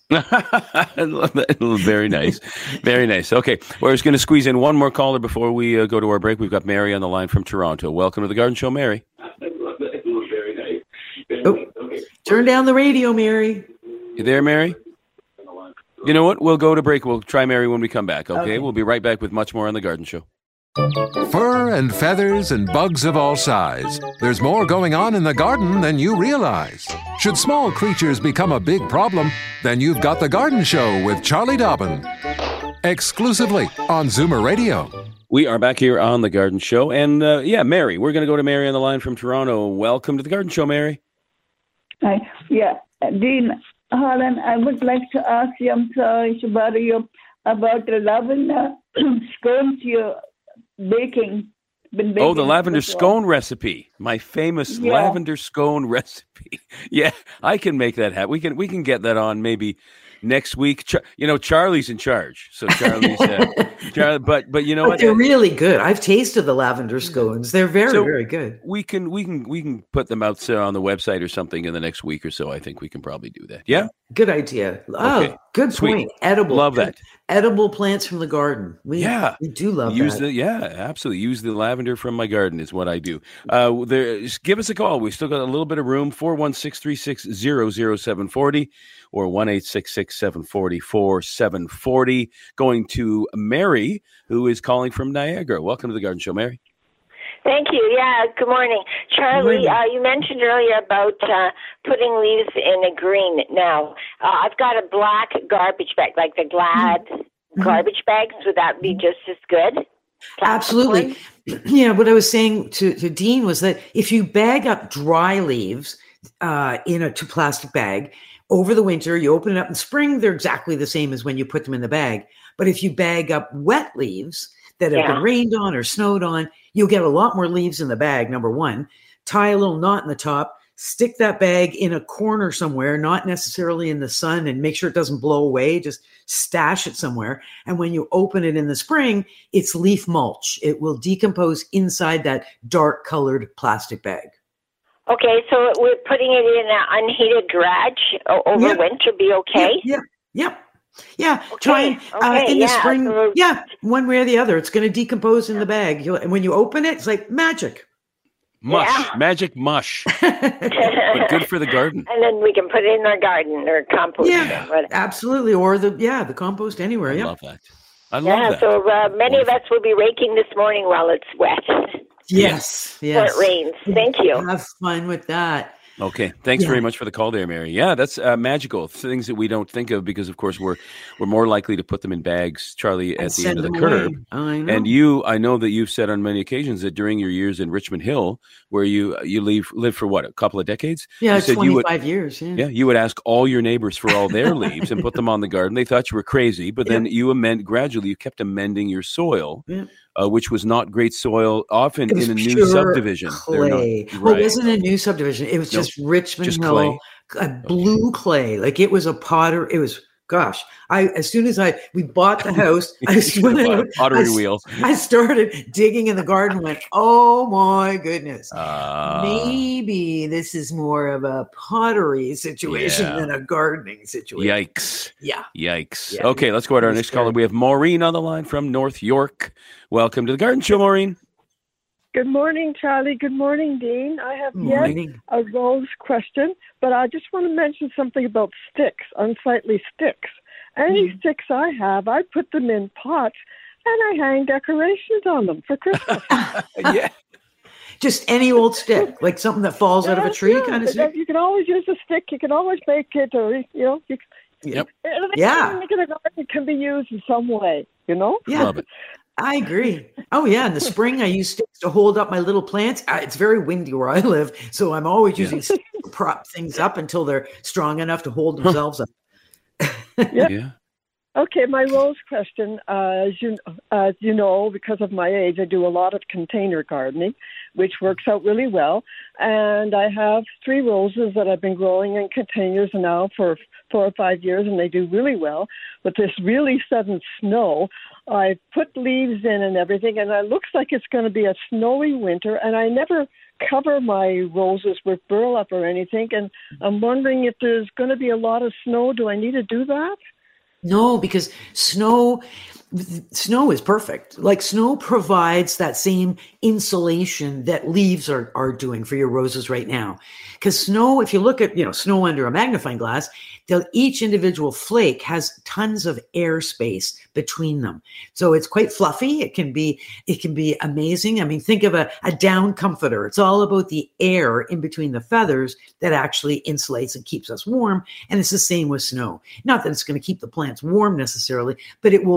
Very nice. Very nice. Okay. We're just going to squeeze in one more caller before we uh, go to our break. We've got Mary on the line from Toronto. Welcome to the Garden Show, Mary. Very nice. Oh, turn down the radio, Mary. You there, Mary? You know what? We'll go to break. We'll try Mary when we come back. Okay? okay. We'll be right back with much more on the Garden Show. Fur and feathers and bugs of all size. There's more going on in the garden than you realize. Should small creatures become a big problem, then you've got The Garden Show with Charlie Dobbin. Exclusively on Zoomer Radio. We are back here on The Garden Show. And uh, yeah, Mary, we're going to go to Mary on the line from Toronto. Welcome to The Garden Show, Mary. Hi. Yeah, Dean Harlan, I would like to ask you, I'm sorry to bother you, about the lavender scones you're baking. Been baking Oh, the lavender before. scone recipe. My famous Yeah. lavender scone recipe. Yeah, I can make that happen. We can we can get that on maybe next week. Char- you know, Charlie's in charge. So Charlie's uh, Charlie, but but you know But what? they're really good. I've tasted the lavender scones. They're very, So very good. We can we can we can put them out uh, on the website or something in the next week or so. I think we can probably do that. Yeah. Good idea. Oh, Okay. good Sweet. point. Edible. Love that. Edible plants from the garden. We, Yeah. we do love Use that. the yeah, absolutely. Use the lavender from my garden is what I do. Uh, there, just give us a call. We still got a little bit of room. four one six, three six zero, zero seven four zero or one eight six six, seven four zero, four seven four zero. Going to Mary, who is calling from Niagara. Welcome to the Garden Show, Mary. Thank you. Yeah, good morning. Charlie, Good morning. uh, you mentioned earlier about uh, putting leaves in a green. Now, uh, I've got a black garbage bag, like the Glad Mm-hmm. garbage bags. Would that be just as good? Plastic Absolutely. ones? Yeah, what I was saying to, to Dean was that if you bag up dry leaves uh, in a two plastic bag over the winter, you open it up in spring, they're exactly the same as when you put them in the bag. But if you bag up wet leaves that have Yeah. been rained on or snowed on, you'll get a lot more leaves in the bag, number one. Tie a little knot in the top, stick that bag in a corner somewhere, not necessarily in the sun, and make sure it doesn't blow away. Just stash it somewhere. And when you open it in the spring, it's leaf mulch. It will decompose inside that dark colored plastic bag. Okay, so we're putting it in an unheated garage o- over Yeah. winter. Be okay? Yeah. Yeah. Yeah. Try and uh, okay, in the yeah, spring. so- Yeah. One way or the other. It's going to decompose in the bag. You'll, and when you open it, it's like magic. Mush, Yeah. magic mush, but good for the garden. And then we can put it in our garden or compost. Yeah. it, whatever. Absolutely. Or the, yeah, the compost anywhere. I Yeah. love that. I love Yeah, that. so uh, many of us will be raking this morning while it's wet. Yes. Yes. Or it rains. Thank you. Have fun with that. Okay, thanks Yeah. very much for the call there, Mary. Yeah, that's uh, magical. Things that we don't think of because, of course, we're we're more likely to put them in bags, Charlie, And at the send end of the them curb. away. I know. And you, I know that you've said on many occasions that during your years in Richmond Hill, where you you leave live for what, a couple of decades? Yeah, you said you would, twenty-five years. Yeah. yeah, you would ask all your neighbors for all their leaves and put them on the garden. They thought you were crazy, but then you amend gradually. You kept amending your soil, Yeah. uh, which was not great soil, often It was in a new pure subdivision. They're not- clay. Well, right. it wasn't a new subdivision. It was No, just Richmond just Hill, clay. a blue clay. Like it was a potter. It was, gosh, I as soon as I we bought the house, I Should've went bought a out, pottery I, wheel. I started digging in the garden. Went, oh my goodness. Uh, Maybe this is more of a pottery situation Yeah. than a gardening situation. Yikes. Yeah. Yikes. Yeah. Okay, let's go to our It was next caller. terrible. We have Maureen on the line from North York. Welcome to the Garden Show, Maureen. Good morning, Charlie. Good morning, Dean. I have yet Morning. a rose question, but I just want to mention something about sticks, unsightly sticks. Any Mm. sticks I have, I put them in pots and I hang decorations on them for Christmas. yeah. Just any old stick, like something that falls out of a Yes, tree yeah, kind of but stick. You can always use a stick. You can always make it, or, you know, you, Yep. anything Yeah. in the garden can be used in some way, you know? Yeah. Love it. I agree. Oh yeah, in the spring I use sticks to hold up my little plants. Uh, It's very windy where I live, so I'm always using sticks to prop things up until they're strong enough to hold themselves up. Yeah. Yeah. Okay, my rose question, uh, as you as you know, because of my age, I do a lot of container gardening, which works out really well. And I have three roses that I've been growing in containers now for four or five years, and they do really well. But this really sudden snow, I put leaves in and everything, and it looks like it's going to be a snowy winter, and I never cover my roses with burlap or anything. And I'm wondering if there's going to be a lot of snow. Do I need to do that? No, because snow snow is perfect. Like snow provides that same insulation that leaves are, are doing for your roses right now. Because snow, if you look at, you know, snow under a magnifying glass, they'll, each individual flake has tons of air space between them. So it's quite fluffy. It can be, it can be amazing. I mean, think of a, a down comforter. It's all about the air in between the feathers that actually insulates and keeps us warm. And it's the same with snow. Not that it's going to keep the plants warm necessarily, but it will, it will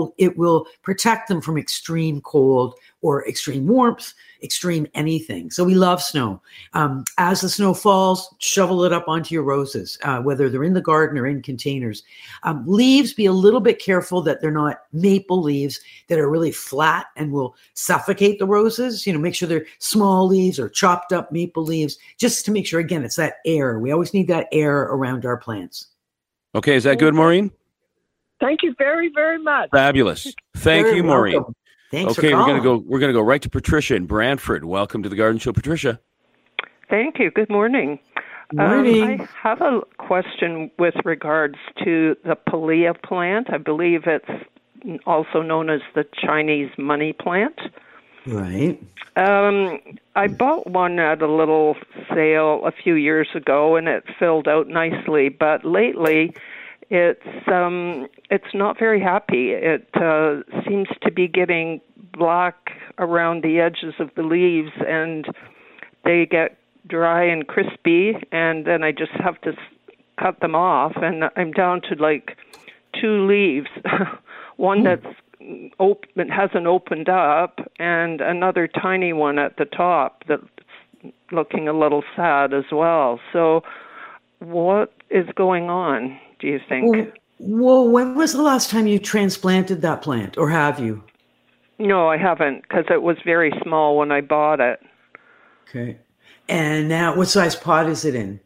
will protect them from extreme cold or extreme warmth, extreme anything. So we love snow. Um, as the snow falls, shovel it up onto your roses, uh, whether they're in the garden or in containers. Um, leaves, be a little bit careful that they're not maple leaves that are really flat and will suffocate the roses. You know, make sure they're small leaves or chopped up maple leaves, just to make sure, again, it's that air. We always need that air around our plants. Okay, is that good, Maureen? Thank you very, very much. Fabulous. Thank Very you, Maureen. welcome. Thanks Okay, for we're gonna calling. go. We're gonna go right to Patricia in Brantford. Welcome to the Garden Show, Patricia. Thank you. Good morning. Morning. Um, I have a question with regards to the Pilea plant. I believe it's also known as the Chinese money plant. Right. Um, I bought one at a little sale a few years ago, and it filled out nicely. But lately, it's um, it's not very happy. It uh, seems to be getting black around the edges of the leaves, and they get dry and crispy, and then I just have to cut them off, and I'm down to like two leaves, one that's open, hasn't opened up, and another tiny one at the top that's looking a little sad as well. So what is going on, do you think? Well, well, when was the last time you transplanted that plant, or have you? No, I haven't, because it was very small when I bought it. Okay. And now, what size pot is it in?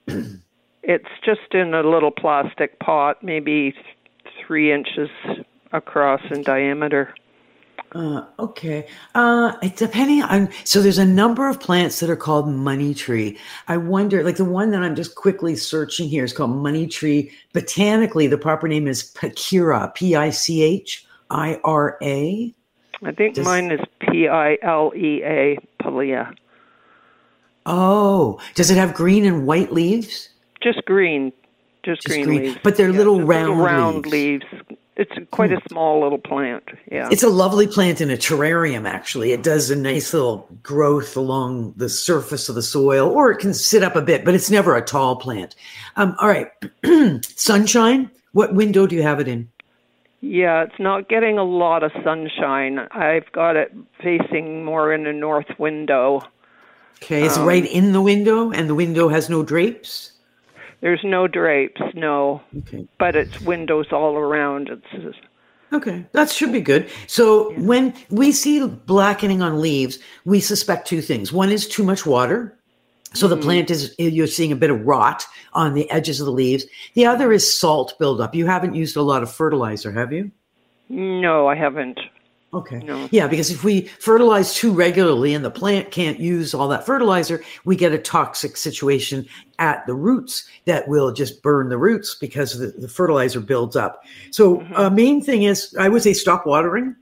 It's just in a little plastic pot, maybe three inches across in diameter. Uh, okay. Uh, it, depending on, so there's a number of plants that are called money tree. I wonder, like the one that I'm just quickly searching here is called money tree. Botanically, the proper name is Pichira, P I C H I R A. I think Does, mine is P I L E A, Pilea. Oh, does it have green and white leaves? Just green. Just, Just green, green. leaves. But they're Yeah, little just round little round leaves. leaves. It's quite a small little plant. Yeah. It's a lovely plant in a terrarium, actually. It does a nice little growth along the surface of the soil, or it can sit up a bit, but it's never a tall plant. Um, all right. Sunshine. What window do you have it in? Yeah, it's not getting a lot of sunshine. I've got it facing more in a north window. Okay, it's Um, right in the window, and the window has no drapes? There's no drapes, no. Okay. But it's windows all around. It's Okay, that should be good. So yeah. When we see blackening on leaves, we suspect two things. One is too much water. So the mm-hmm. plant is, you're seeing a bit of rot on the edges of the leaves. The other is salt buildup. You haven't used a lot of fertilizer, have you? No, I haven't. Okay. No. Yeah, because if we fertilize too regularly and the plant can't use all that fertilizer, we get a toxic situation at the roots that will just burn the roots because the, the fertilizer builds up. So mm-hmm. uh, main thing is, I would say stop watering.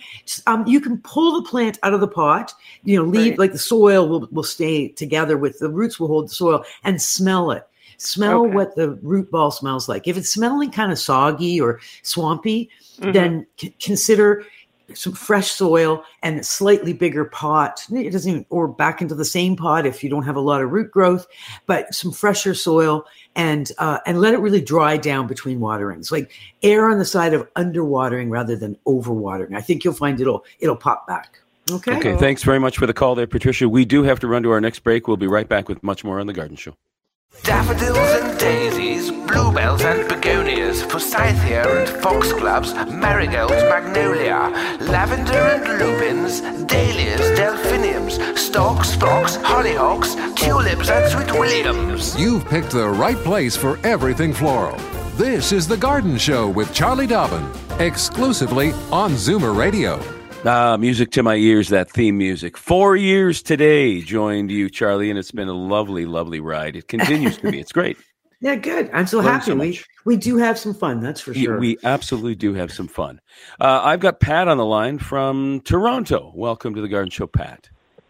um, you can pull the plant out of the pot, you know, leave, right. like the soil will, will stay together with, the roots will hold the soil, and smell it. Smell okay. what the root ball smells like. If it's smelling kind of soggy or swampy, mm-hmm. then c- consider some fresh soil and a slightly bigger pot. It doesn't even, or back into the same pot if you don't have a lot of root growth, but some fresher soil, and uh, and let it really dry down between waterings. Like err on the side of underwatering rather than overwatering. I think you'll find it'll it'll pop back. Okay. Okay. Thanks very much for the call there, Patricia. We do have to run to our next break. We'll be right back with much more on The Garden Show. Daffodils and daisies, bluebells and begonias, forsythia and foxgloves, marigolds, magnolia, lavender and lupins, dahlias, delphiniums, stalks, phlox, hollyhocks, tulips and sweet williams. You've picked the right place for everything floral. This is The Garden Show with Charlie Dobbin, exclusively on Zoomer Radio. Ah, music to my ears, that theme music. Four years today joined you, Charlie, and it's been a lovely, lovely ride. It continues to be. It's great. Yeah, good. I'm so Learned happy. so we we do have some fun, that's for sure. We absolutely do have some fun. Uh, I've got Pat on the line from Toronto. Welcome to The Garden Show, Pat.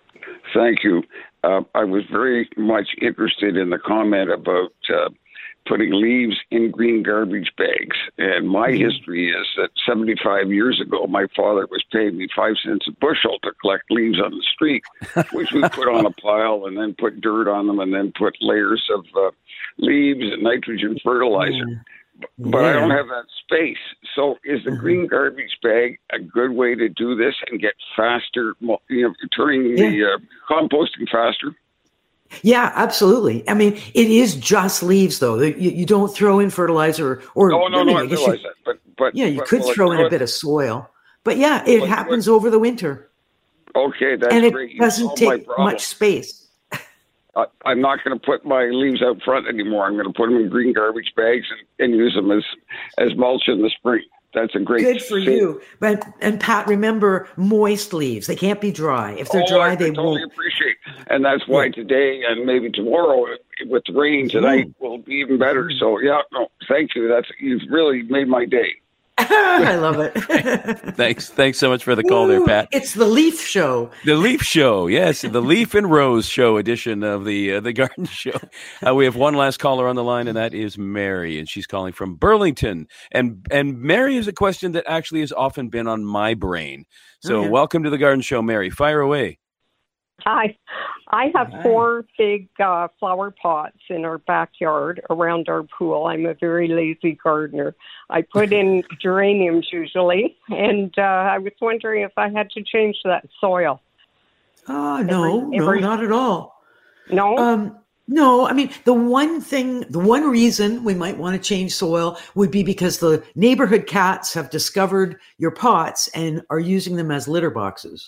Thank you. Uh, I was very much interested in the comment about uh, putting leaves in green garbage bags. And my mm-hmm. history is that seventy-five years ago, my father was paying me five cents a bushel to collect leaves on the street, which we put on a pile and then put dirt on them and then put layers of uh, leaves and nitrogen fertilizer. Mm-hmm. but Yeah. I don't have that space. So is the Mhm. green garbage bag a good way to do this and get faster, mo- you know, turning the uh, composting faster? Yeah, absolutely. I mean, it is just leaves, though. You, you don't throw in fertilizer or. No, no, I mean, no, I guess realize you, that. But, but yeah, you but could will I throw in do a it? bit of soil, but yeah, it Will I do happens over the winter, Okay, that's and it great. You doesn't solved my take problem. much space. I, I'm not going to put my leaves out front anymore. I'm going to put them in green garbage bags and, and use them as, as mulch in the spring. That's a great Good for thing. you. But and Pat, remember, moist leaves. They can't be dry. If they're Oh, dry, I they totally won't. appreciate, and that's why today and maybe tomorrow with the rain tonight will be even better. So yeah, no, thank you. That's you've really made my day. I love it. Thanks. Thanks so much for the call there, Pat. It's the Leaf Show. The Leaf Show, yes, the Leaf and Rose Show edition of the uh, the Garden Show. Uh, we have one last caller on the line, and that is Mary, and she's calling from Burlington. And and Mary is a question that actually has often been on my brain. So Okay. welcome to the Garden Show, Mary. Fire away. Hi. I have Hi. four big uh, flower pots in our backyard around our pool. I'm a very lazy gardener. I put in geraniums usually, and uh, I was wondering if I had to change that soil. Oh, no, Every- no, every- not at all. No? Um, no, I mean, the one thing, the one reason we might want to change soil would be because the neighborhood cats have discovered your pots and are using them as litter boxes.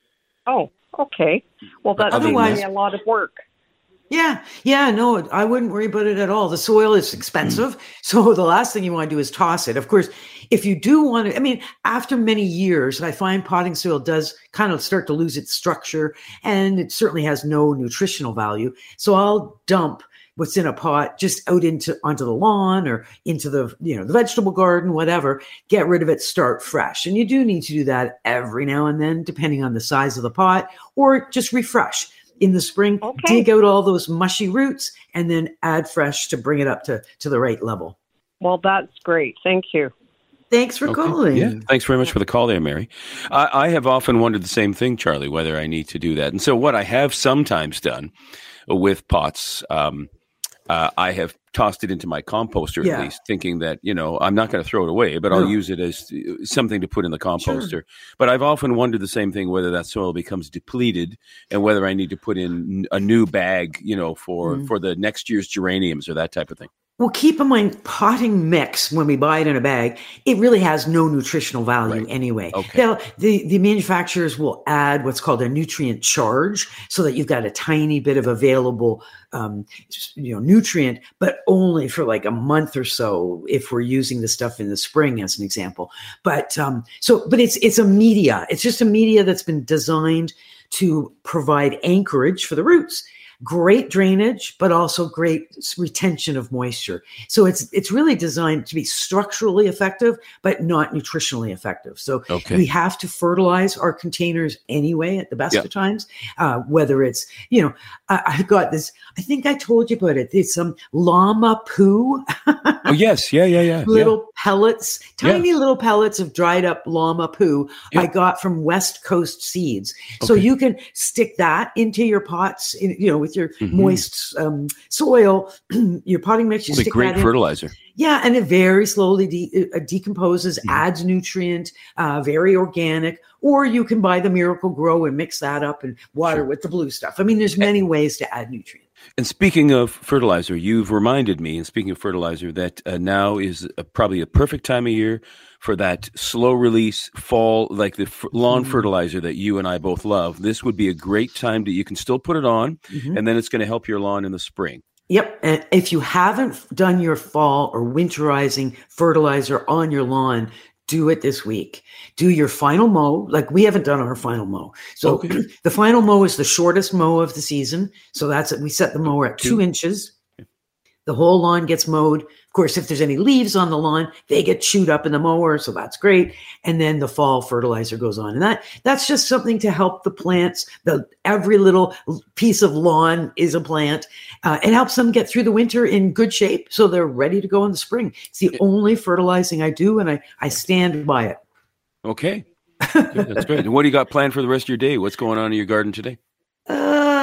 Oh, okay. Well, that's Otherwise- me a lot of work. Yeah, yeah, no, I wouldn't worry about it at all. The soil is expensive, so the last thing you want to do is toss it. Of course, if you do want to, I mean, after many years, I find potting soil does kind of start to lose its structure, and it certainly has no nutritional value. So I'll dump what's in a pot just out into onto the lawn or into the you know the vegetable garden, whatever. Get rid of it, start fresh, and you do need to do that every now and then, depending on the size of the pot, or just refresh. In the spring, dig out all those mushy roots and then add fresh to bring it up to, to the right level. Well, that's great. Thank you. Thanks for Okay. calling. Yeah, thanks very much for the call there, Mary. I, I have often wondered the same thing, Charlie, whether I need to do that. And so what I have sometimes done with pots, um, uh, I have tossed it into my composter Yeah. at least, thinking that, you know, I'm not going to throw it away, but I'll No. use it as uh, something to put in the composter. But I've often wondered the same thing, whether that soil becomes depleted and whether I need to put in a new bag, you know, for, Mm. for the next year's geraniums or that type of thing. Well, keep in mind, potting mix, when we buy it in a bag, it really has no nutritional value anyway. Okay. They'll, the, the manufacturers will add what's called a nutrient charge so that you've got a tiny bit of available um, you know, nutrient, but only for like a month or so if we're using the stuff in the spring as an example. But um, so, but it's it's a media. It's just a media that's been designed to provide anchorage for the roots. Great drainage, but also great retention of moisture. So it's it's really designed to be structurally effective, but not nutritionally effective. So Okay. we have to fertilize our containers anyway at the best Yeah. of times. Uh, whether it's, you know, I, I got this, I think I told you about it. It's some llama poo. Oh, yes. Yeah, yeah, yeah. little pellets, Yeah. tiny little pellets of dried up llama poo I got from West Coast Seeds. So Okay. you can stick that into your pots, in, you know, with your Mhm. moist um, soil, your potting mix. You It's a stick great that in. fertilizer. Yeah, and it very slowly de- uh, decomposes, Mm-hmm. adds nutrient, uh, very organic. Or you can buy the Miracle Grow and mix that up and water with the blue stuff. I mean, there's many ways to add nutrients. And speaking of fertilizer, you've reminded me, and speaking of fertilizer, that uh, now is a, probably a perfect time of year for that slow release fall, like the f- lawn Mm. fertilizer that you and I both love. This would be a great time that you can still put it on, Mhm. and then it's going to help your lawn in the spring. Yep. And if you haven't done your fall or winterizing fertilizer on your lawn, do it this week. Do your final mow. Like we haven't done our final mow. So the final mow is the shortest mow of the season. So that's it. We set the mower at two inches. The whole lawn gets mowed. Of course, if there's any leaves on the lawn, they get chewed up in the mower. So that's great. And then the fall fertilizer goes on. And that that's just something to help the plants. The every little piece of lawn is a plant. Uh, it helps them get through the winter in good shape. So they're ready to go in the spring. It's the only fertilizing I do. And I, I stand by it. Okay. Good, that's great. And what do you got planned for the rest of your day? What's going on in your garden today? Uh,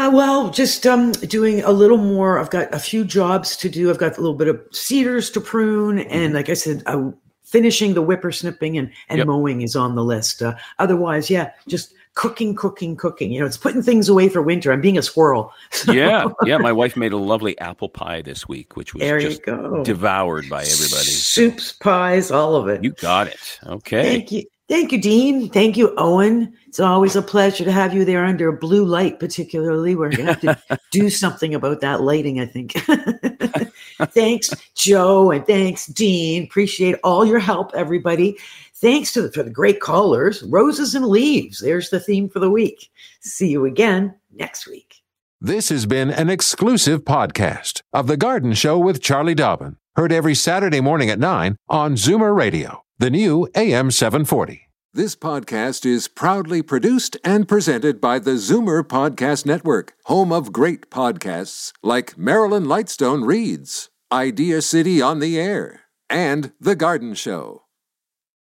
Uh, well, just um, doing a little more. I've got a few jobs to do. I've got a little bit of cedars to prune. And like I said, uh, finishing the whippersnipping and, and yep. mowing is on the list. Uh, otherwise, yeah, just cooking, cooking, cooking. You know, it's putting things away for winter. I'm being a squirrel. So. Yeah, yeah. My wife made a lovely apple pie this week, which was there just you go. devoured by everybody. Soups, pies, all of it. You got it. Okay. Thank you. Thank you, Dean. Thank you, Owen. It's always a pleasure to have you there under blue light, particularly. We're going to have to do something about that lighting, I think. Thanks, Joe, and thanks, Dean. Appreciate all your help, everybody. Thanks to the, for the great callers. Roses and leaves. There's the theme for the week. See you again next week. This has been an exclusive podcast of The Garden Show with Charlie Dobbin. Heard every Saturday morning at nine on Zoomer Radio, the new A M seven forty. This podcast is proudly produced and presented by the Zoomer Podcast Network, home of great podcasts like Marilyn Lightstone Reads, Idea City on the Air, and The Garden Show.